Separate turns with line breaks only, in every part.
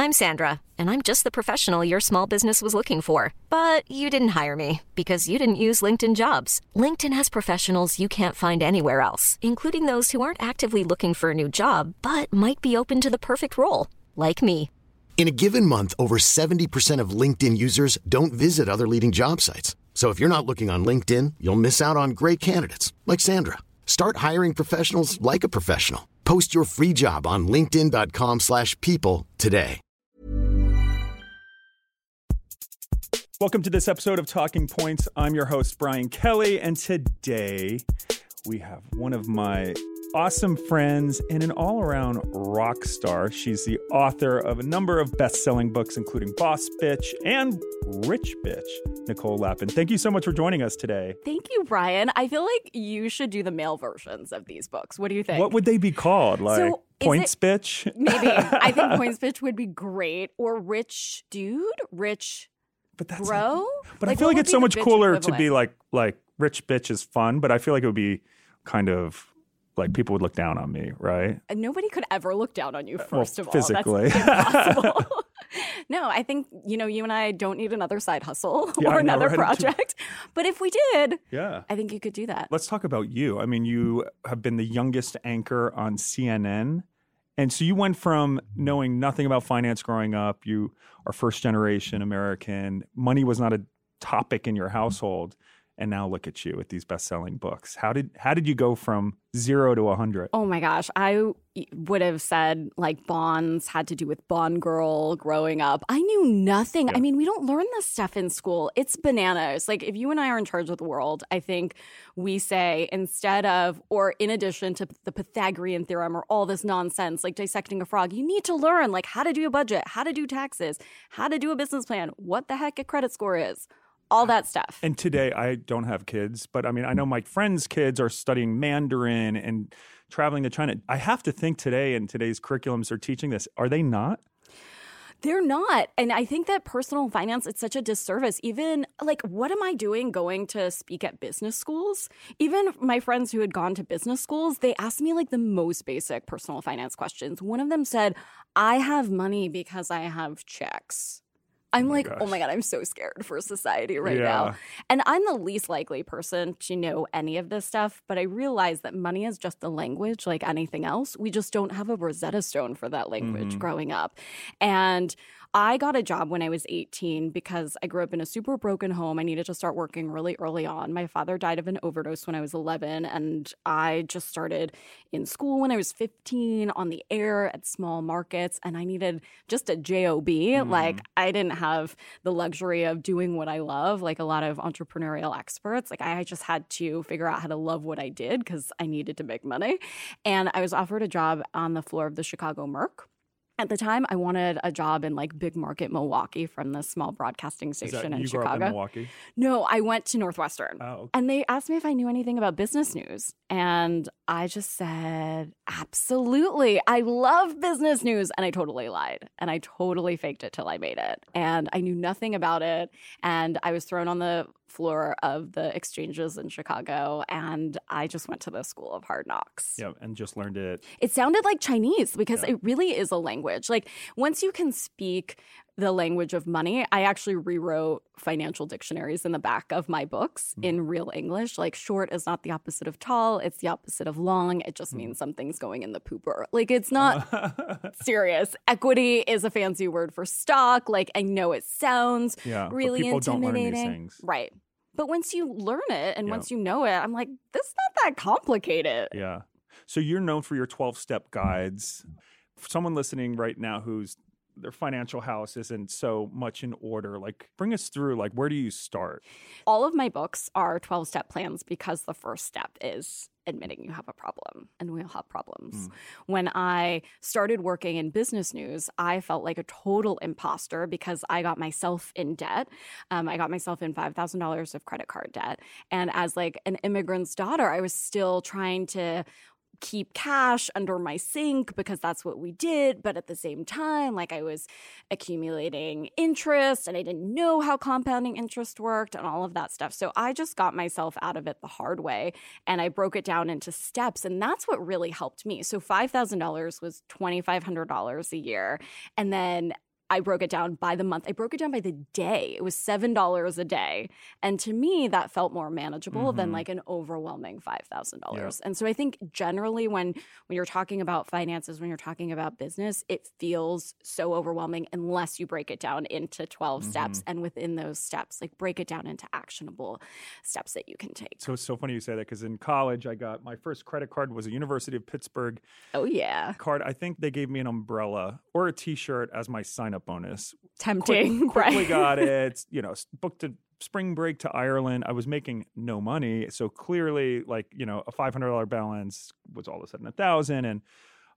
I'm Sandra, and I'm just the professional your small business was looking for. But you didn't hire me because you didn't use LinkedIn Jobs. LinkedIn has professionals you can't find anywhere else, including those who aren't actively looking for a new job, but might be open to the perfect role, like me.
In a given month, over 70% of LinkedIn users don't visit other leading job sites. So if you're not looking on LinkedIn, you'll miss out on great candidates like Sandra. Start hiring professionals like a professional. Post your free job on linkedin.com/people today.
Welcome to this episode of Talking Points. I'm your host, Brian Kelly, and today we have one of my awesome friends and an all-around rock star. She's the author of a number of best-selling books, including Boss Bitch and Rich Bitch, Nicole Lapin. Thank you so much for joining us today.
Thank you, Brian. I feel like you should do the male versions of these books. What do you think?
What would they be called? Like Points Bitch?
Maybe. I think Points Bitch would be great. Or Rich Dude? Rich Bro?
But I feel like it's so much cooler to be like Rich Bitch is fun, but I feel like it would be kind of like people would look down on me, right?
Nobody could ever look down on you, first of all.
Physically.
That's impossible. No, I think, you and I don't need another side hustle or another project. But if we did, I think you could do that.
Let's talk about you. I mean, you have been the youngest anchor on CNN. And so you went from knowing nothing about finance growing up. You are first generation American. Money was not a topic in your household. And now look at you with these best-selling books. How did you go from 0 to 100?
Oh my gosh. I would have said like bonds had to do with Bond Girl growing up. I knew nothing. I mean, we don't learn this stuff in school. It's bananas. Like if you and I are in charge of the world, I think we say instead of or in addition to the Pythagorean theorem or all this nonsense like dissecting a frog, you need to learn like how to do a budget, how to do taxes, how to do a business plan, what the heck a credit score is. All that stuff.
And today, I don't have kids, but I mean, I know my friends' kids are studying Mandarin and traveling to China. I have to think today in today's curriculums are teaching this. Are they not?
They're not. And I think that personal finance, it's such a disservice. Even like, what am I doing going to speak at business schools? Even my friends who had gone to business schools, they asked me like the most basic personal finance questions. One of them said, I have money because I have checks. I'm like, oh my God, I'm so scared for society right now. And I'm the least likely person to know any of this stuff. But I realize that money is just a language like anything else. We just don't have a Rosetta Stone for that language growing up. And I got a job when I was 18 because I grew up in a super broken home. I needed to start working really early on. My father died of an overdose when I was 11, and I just started in school when I was 15 on the air at small markets, and I needed just a job. Like I didn't have the luxury of doing what I love, like a lot of entrepreneurial experts. Like I just had to figure out how to love what I did because I needed to make money. And I was offered a job on the floor of the Chicago Merc. At the time, I wanted a job in like big market Milwaukee from the small broadcasting station in Chicago.
You grew up in Milwaukee?
No, I went to Northwestern.
Oh, okay.
And they asked me if I knew anything about business news. And I just said, absolutely. I love business news. And I totally lied. And I totally faked it till I made it. And I knew nothing about it. And I was thrown on the floor of the exchanges in Chicago, and I just went to the School of Hard Knocks.
Yeah, and just learned it.
It sounded like Chinese because it really is a language. Like once you can speak the language of money, I actually rewrote financial dictionaries in the back of my books in real English. Like short is not the opposite of tall. It's the opposite of long. It just means something's going in the pooper. Like it's not serious. Equity is a fancy word for stock. Like I know it sounds really
people
intimidating.
Don't learn these things.
Right. But once you learn it and once you know it, I'm like, this is not that complicated.
Yeah. So you're known for your 12-step guides. For someone listening right now who's their financial house isn't so much in order, like bring us through, like where do you start?
All of my books are 12-step plans because the first step is admitting you have a problem, and we all have problems. When I started working in business news, I felt like a total imposter because I got myself in debt. I got myself in $5,000 of credit card debt. And as like an immigrant's daughter, I was still trying to keep cash under my sink because that's what we did. But at the same time, like I was accumulating interest and I didn't know how compounding interest worked and all of that stuff. So I just got myself out of it the hard way and I broke it down into steps. And that's what really helped me. So $5,000 was $2,500 a year. And then I broke it down by the month. I broke it down by the day. It was $7 a day. And to me, that felt more manageable than like an overwhelming $5,000.
Yeah.
And so I think generally when you're talking about finances, when you're talking about business, it feels so overwhelming unless you break it down into 12 steps. And within those steps, like break it down into actionable steps that you can take.
So it's so funny you say that because in college, I got my first credit card was a University of Pittsburgh
Oh, yeah.
card. I think they gave me an umbrella or a T-shirt as my sign-up bonus.
Tempting,
Quickly
right?
got it. Booked a spring break to Ireland. I was making no money, so clearly, a $500 balance was all of a sudden $1,000. And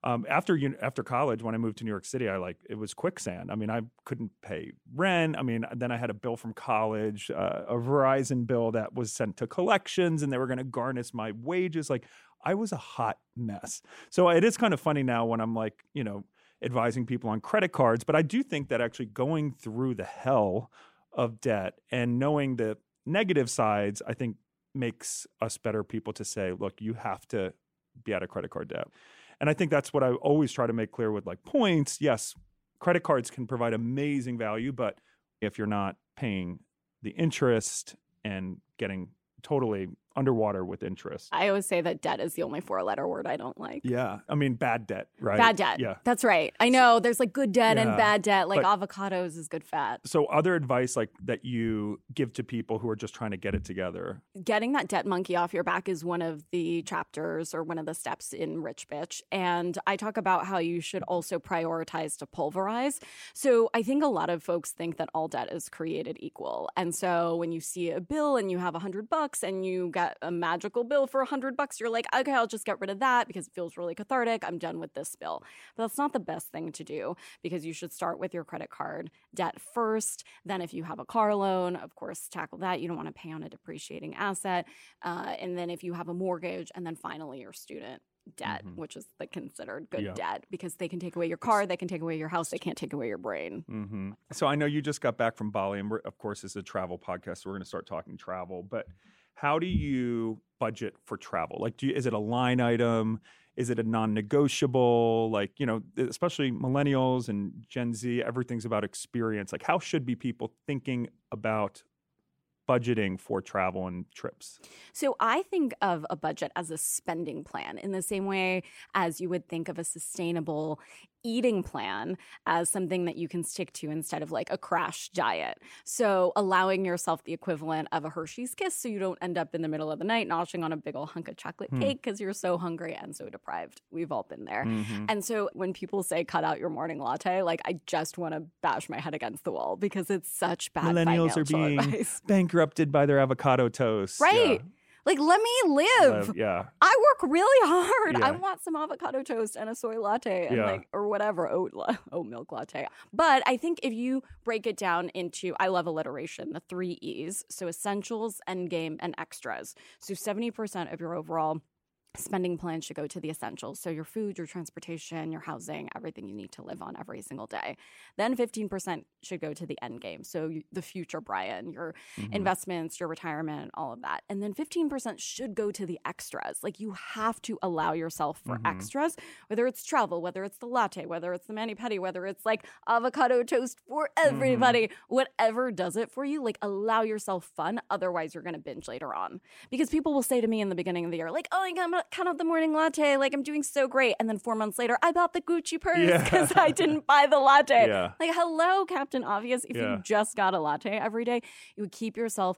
after college, when I moved to New York City, it was quicksand. I mean, I couldn't pay rent. I mean, then I had a bill from college, a Verizon bill that was sent to collections, and they were going to garnish my wages. I was a hot mess. So it is kind of funny now when I'm advising people on credit cards, but I do think that actually going through the hell of debt and knowing the negative sides, I think makes us better people to say, look, you have to be out of credit card debt. And I think that's what I always try to make clear with points. Yes, credit cards can provide amazing value, but if you're not paying the interest and getting totally underwater with interest.
I always say that debt is the only 4-letter word I don't like.
Yeah. I mean, bad debt, right?
Bad debt.
Yeah.
That's right. I know there's good debt and
Yeah.
bad debt.
But-
Avocados is good fat.
So other advice that you give to people who are just trying to get it together.
Getting that debt monkey off your back is one of the chapters or one of the steps in Rich Bitch. And I talk about how you should also prioritize to pulverize. So I think a lot of folks think that all debt is created equal. And so when you see a bill and you have $100 and you get a magical bill for $100, you're like, okay, I'll just get rid of that because it feels really cathartic. I'm done with this bill. But that's not the best thing to do because you should start with your credit card debt first. Then if you have a car loan, of course, tackle that. You don't want to pay on a depreciating asset. And then if you have a mortgage, and then finally your student debt, which is considered good debt because they can take away your car, they can take away your house, they can't take away your brain.
So I know you just got back from Bali, and of course, it's a travel podcast, so we're going to start talking travel. But how do you budget for travel? Is it a line item? Is it a non-negotiable? Especially millennials and Gen Z, everything's about experience. How should be people thinking about budgeting for travel and trips?
So I think of a budget as a spending plan in the same way as you would think of a sustainable eating plan as something that you can stick to instead of a crash diet. So allowing yourself the equivalent of a Hershey's Kiss so you don't end up in the middle of the night noshing on a big old hunk of chocolate cake because you're so hungry and so deprived. We've all been there. And so when people say cut out your morning latte, I just want to bash my head against the wall because it's such bad
Millennials are
financial
being
advice.
bankrupted by their avocado toast.
Right. Let me live.
Yeah.
I work really hard.
Yeah.
I want some avocado toast and a soy latte and
Yeah.
or whatever, oat milk latte. But I think if you break it down into, I love alliteration, the 3 E's. So essentials, endgame, and extras. So 70% of your overall spending plan should go to the essentials. So your food, your transportation, your housing, everything you need to live on every single day. Then 15% should go to the end game. So the future Brian, your investments, your retirement, all of that. And then 15% should go to the extras. You have to allow yourself for extras, whether it's travel, whether it's the latte, whether it's the mani-pedi, whether it's avocado toast for everybody, whatever does it for you, allow yourself fun. Otherwise, you're going to binge later on. Because people will say to me in the beginning of the year, oh, I'm going to count out the morning latte. I'm doing so great. And then 4 months later, I bought the Gucci purse because I didn't buy the latte.
Yeah.
Hello, Captain Obvious. If you just got a latte every day, you would keep yourself,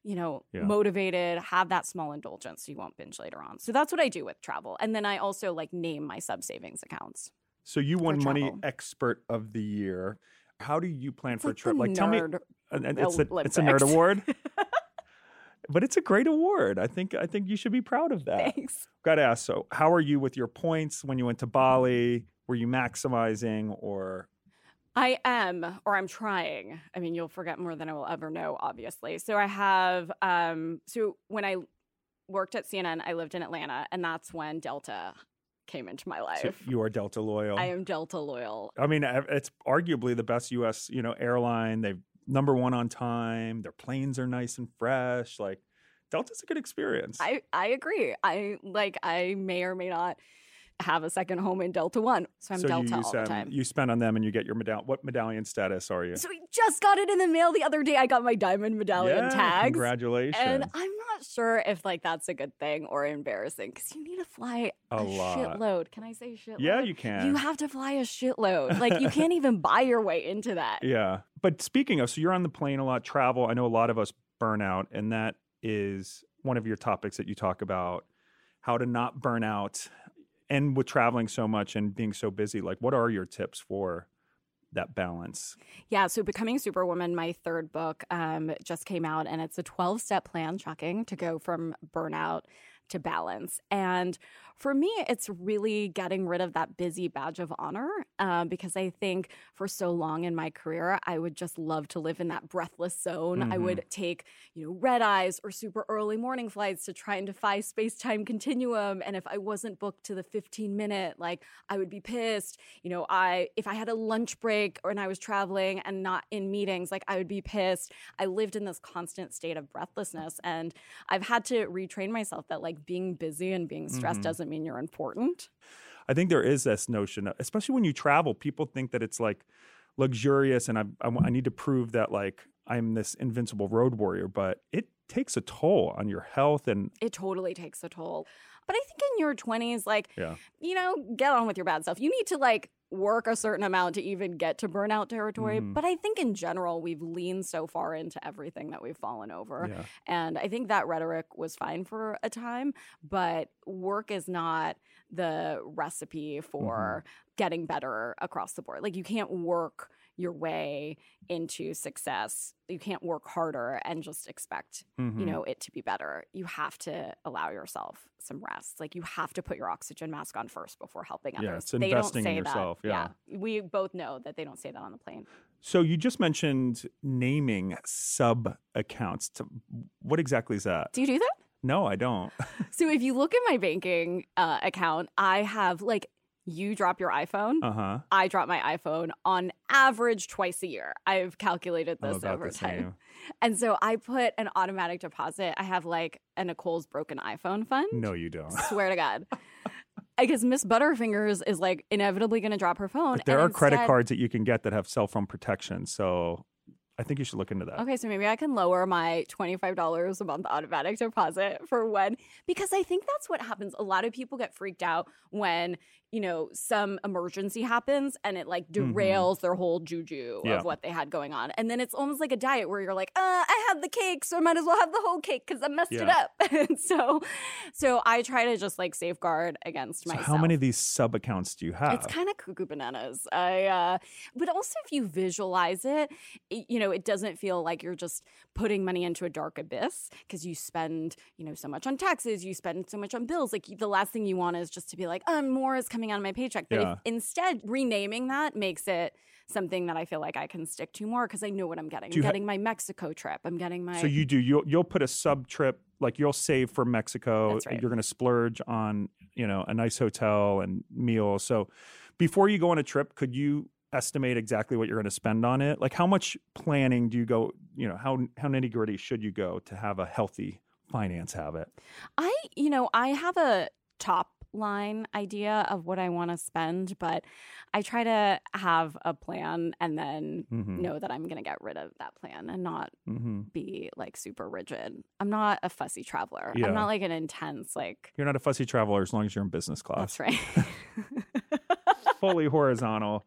motivated, have that small indulgence so you won't binge later on. So that's what I do with travel. And then I also name my sub-savings accounts.
So you won Money
travel.
Expert of the Year. How do you plan for a
the
trip? Tell me,
nerd
it's a
Olympics.
nerd award. But it's a great award. I think you should be proud of that.
Thanks.
Got to ask, so how are you with your points when you went to Bali? Were you maximizing or?
I am, or I'm trying. I mean, you'll forget more than I will ever know, obviously. So I have, so when I worked at CNN, I lived in Atlanta, and that's when Delta came into my life.
So you are Delta loyal.
I am Delta loyal.
I mean, it's arguably the best U.S. Airline. They've number one on time. Their planes are nice and fresh. Delta's a good experience.
I agree. I may or may not have a second home in Delta One. So I'm Delta
you
all the time.
You spend on them and you get your medallion. What medallion status are you?
So we just got it in the mail the other day. I got my diamond medallion tags.
Congratulations.
And I'm not sure if like that's a good thing or embarrassing because you need to fly a shitload. Can I say shitload?
Yeah, you can.
You have to fly a shitload. Like you can't even buy your way into that.
Yeah. But speaking of, so you're on the plane a lot, travel. I know a lot of us burn out, and that is one of your topics that you talk about, how to not burn out. And with traveling so much and being so busy, like what are your tips for that balance?
Yeah, so Becoming Superwoman, my third book, just came out, and it's a 12-step plan, shocking, to go from burnout to balance. And for me, it's really getting rid of that busy badge of honor because I think for so long in my career, I would just love to live in that breathless zone. I would take, red eyes or super early morning flights to try and defy space-time continuum. And if I wasn't booked to the 15-minute, like I would be pissed. If I had a lunch break or and I was traveling and not in meetings, like I would be pissed. I lived in this constant state of breathlessness. And I've had to retrain myself that like being busy and being stressed doesn't mean you're important.
I think there is this notion, especially when you travel, people think that it's like luxurious and I need to prove that like I'm this invincible road warrior, but it takes a toll on your health. And
it totally takes a toll. But I think in your 20s, like, get on with your bad stuff. You need to like work a certain amount to even get to burnout territory. But I think in general, we've leaned so far into everything that we've fallen over. Yeah. And I think that rhetoric was fine for a time, but work is not the recipe for getting better across the board. Like you can't work your way into success. You can't work harder and just expect, it to be better. You have to allow yourself some rest. Like you have to put your oxygen mask on first before helping others.
Yeah, it's investing in yourself.
That. Yeah. We both know that they don't say that on the plane.
So you just mentioned naming sub accounts. What exactly is that?
Do you do that?
No, I don't.
So if you look at my banking account, I have like, you drop your iPhone. I drop my iPhone on average twice a year. I've calculated this over time. And so I put an automatic deposit. I have like a Nicole's Broken iPhone fund.
No, you don't.
Swear to God. I guess Miss Butterfingers is like inevitably going to drop her phone.
But there are credit cards that you can get that have cell phone protection. So I think you should look into that.
Okay, so maybe I can lower my $25 a month automatic deposit for when, because I think that's what happens. A lot of people get freaked out when, some emergency happens and it like derails their whole juju of what they had going on. And then it's almost like a diet where you're like, I had the cake, so I might as well have the whole cake because I messed it up. And so I try to just like safeguard against myself.
How many of these sub accounts do you have?
It's kind of cuckoo bananas. But also if you visualize it, it doesn't feel like you're just putting money into a dark abyss because you spend, so much on taxes, you spend so much on bills. Like the last thing you want is just to be like, more is coming out of my paycheck. But if instead renaming that makes it something that I feel like I can stick to more because I know what I'm getting. I'm getting my Mexico trip. I'm getting my...
So you do. You'll put a sub trip, like you'll save for Mexico.
That's right.
You're going to splurge on, a nice hotel and meals. So before you go on a trip, could you estimate exactly what you're going to spend on it? Like how much planning do you go, how nitty gritty should you go to have a healthy finance habit?
I have a top line idea of what I want to spend, but I try to have a plan and then know that I'm going to get rid of that plan and not be like super rigid. I'm not a fussy traveler. I'm not like an intense like...
You're not a fussy traveler as long as you're in business class.
That's right.
Fully horizontal.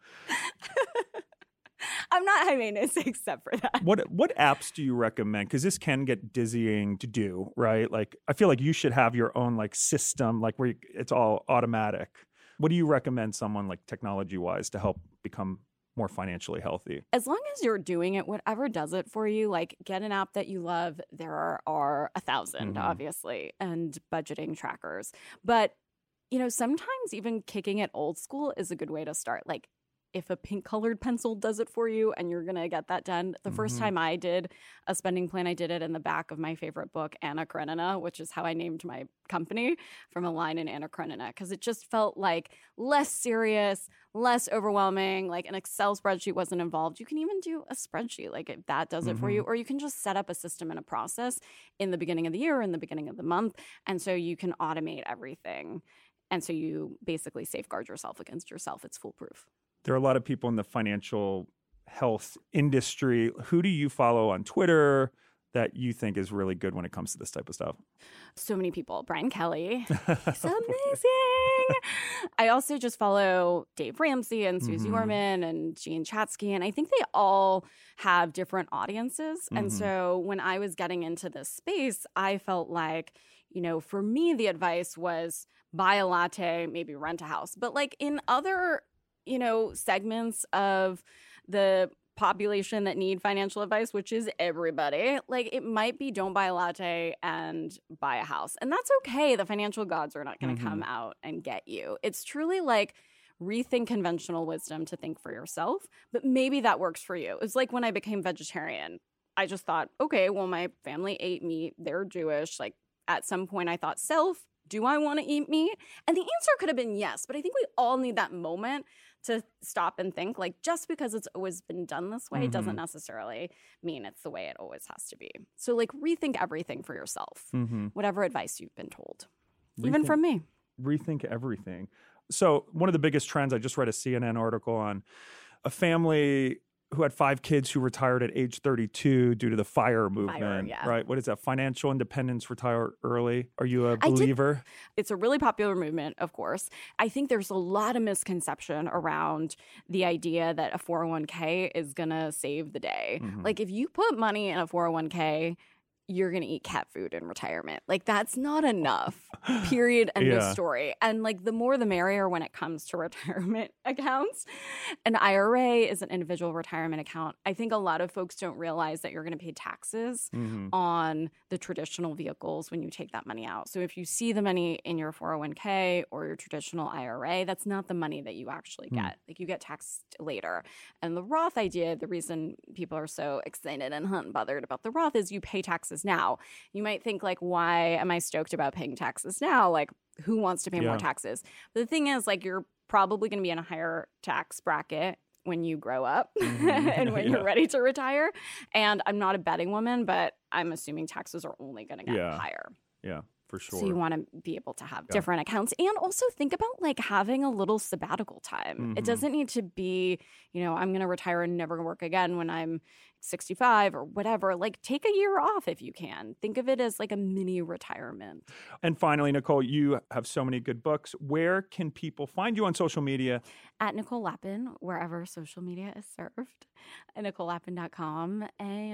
I'm not high maintenance except for that.
What apps do you recommend? Because this can get dizzying to do, right? Like, I feel like you should have your own like system, like where it's all automatic. What do you recommend someone like technology-wise to help become more financially healthy?
As long as you're doing it, whatever does it for you, like get an app that you love. There are 1,000, obviously, and budgeting trackers. But, sometimes even kicking it old school is a good way to start. Like, if a pink colored pencil does it for you and you're going to get that done. The first time I did a spending plan, I did it in the back of my favorite book, Anna Karenina, which is how I named my company, from a line in Anna Karenina, because it just felt like less serious, less overwhelming. Like an Excel spreadsheet wasn't involved. You can even do a spreadsheet, like if that does it for you, or you can just set up a system and a process in the beginning of the year, in the beginning of the month. And so you can automate everything And so you basically safeguard yourself against yourself. It's foolproof.
There are a lot of people in the financial health industry. Who do you follow on Twitter that you think is really good when it comes to this type of stuff?
So many people. Brian Kelly. He's amazing. I also just follow Dave Ramsey and Susie Orman and Jean Chatzky. And I think they all have different audiences. And so when I was getting into this space, I felt like, you know, for me, the advice was buy a latte, maybe rent a house. But like in other, you know, segments of the population that need financial advice, which is everybody, like it might be don't buy a latte and buy a house. And that's okay. The financial gods are not going to come out and get you. It's truly like rethink conventional wisdom to think for yourself, but maybe that works for you. It's like when I became vegetarian, I just thought, okay, well, my family ate meat. They're Jewish. Like at some point I thought, do I want to eat meat? And the answer could have been yes, but I think we all need that moment to stop and think, like, just because it's always been done this way doesn't necessarily mean it's the way it always has to be. So, like, rethink everything for yourself, whatever advice you've been told, even from me.
Rethink everything. So one of the biggest trends, I just read a CNN article on a family who had 5 kids who retired at age 32 due to the FIRE movement, right? What is that? Financial independence, retire early. Are you a believer?
It's a really popular movement, of course. I think there's a lot of misconception around the idea that a 401k is going to save the day. Like if you put money in a 401k, you're going to eat cat food in retirement. Like that's not enough, period, end of story. And like the more the merrier when it comes to retirement accounts. An IRA is an individual retirement account. I think a lot of folks don't realize that you're going to pay taxes on the traditional vehicles when you take that money out. So if you see the money in your 401k or your traditional IRA, that's not the money that you actually get. Like you get taxed later. And the Roth idea, the reason people are so excited and hot and bothered about the Roth is you pay taxes now. You might think like, why am I stoked about paying taxes now? Like who wants to pay more taxes? But the thing is like you're probably going to be in a higher tax bracket when you grow up and when you're ready to retire. And I'm not a betting woman, but I'm assuming taxes are only going to get higher.
Yeah, for sure.
So you want to be able to have different accounts and also think about like having a little sabbatical time. It doesn't need to be, you know, I'm going to retire and never work again when I'm 65 or whatever. Like take a year off if you can. Think of it as like a mini retirement. And
finally, Nicole, you have so many good books. Where can people find you on social media?
At Nicole Lapin, wherever social media is served, at NicoleLapin.com.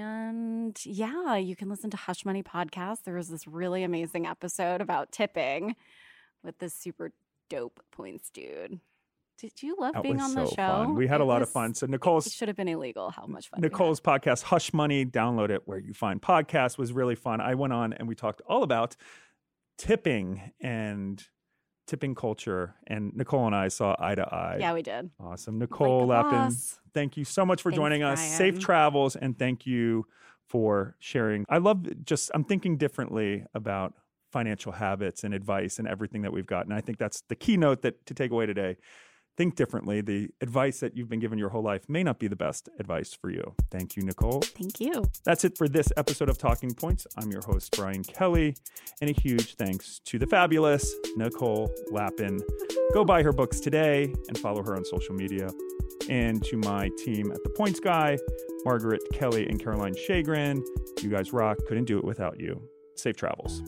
And yeah, you can listen to Hush Money Podcast. There was this really amazing episode about tipping with this super dope points dude. Did you love being on the show?
Fun. We had a lot of fun. So Nicole's
it should have been illegal. How much fun?
Nicole's podcast, Hush Money, download it where you find podcasts, was really fun. I went on and we talked all about tipping and tipping culture. And Nicole and I saw eye to eye.
Yeah, we did.
Awesome. Nicole Lapin, thank you so much for joining us.
Brian.
Safe travels. And thank you for sharing. I'm thinking differently about financial habits and advice and everything that we've got. And I think that's the keynote to take away today. Think differently. The advice that you've been given your whole life may not be the best advice for you. Thank you, Nicole.
Thank you.
That's it for this episode of Talking Points. I'm your host, Brian Kelly, and a huge thanks to the fabulous Nicole Lapin. Go buy her books today and follow her on social media. And to my team at The Points Guy, Margaret Kelly and Caroline Shagrin, you guys rock. Couldn't do it without you. Safe travels.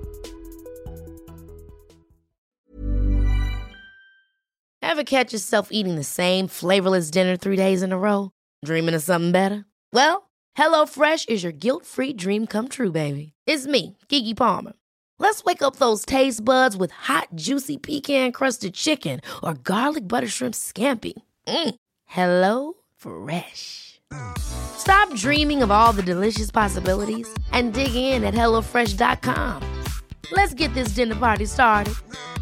Ever catch yourself eating the same flavorless dinner 3 days in a row? Dreaming of something better? Well, HelloFresh is your guilt-free dream come true, baby. It's me, Keke Palmer. Let's wake up those taste buds with hot, juicy pecan-crusted chicken or garlic butter shrimp scampi. Hello Fresh. Stop dreaming of all the delicious possibilities and dig in at HelloFresh.com. Let's get this dinner party started.